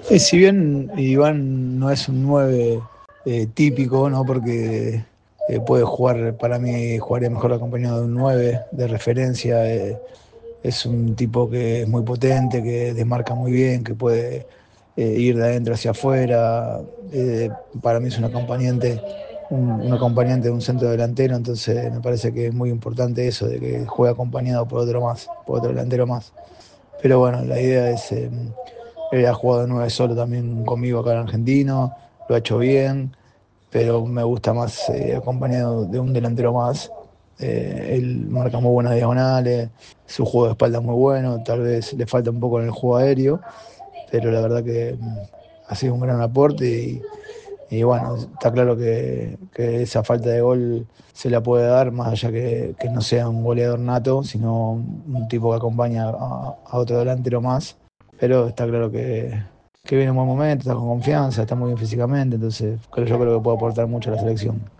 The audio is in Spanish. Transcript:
Si bien Iván no es un 9 típico, ¿no? Porque puede jugar, para mí jugaría mejor acompañado de un 9 de referencia. Es un tipo que es muy potente, que desmarca muy bien, que puede ir de adentro hacia afuera. Para mí es un acompañante de un centro delantero, entonces me parece que es muy importante eso, de que juegue acompañado por otro más, por otro delantero más. Pero bueno, la idea es, él ha jugado de 9 solo también conmigo acá en Argentino, lo ha hecho bien, pero me gusta más acompañado de un delantero más. Él marca muy buenas diagonales, su juego de espalda es muy bueno, tal vez le falta un poco en el juego aéreo, pero la verdad que ha sido un gran aporte y bueno, está claro que esa falta de gol se la puede dar, más allá que no sea un goleador nato, sino un tipo que acompaña a otro delantero más. Pero está claro que viene un buen momento, está con confianza, está muy bien físicamente, entonces yo creo que puede aportar mucho a la selección.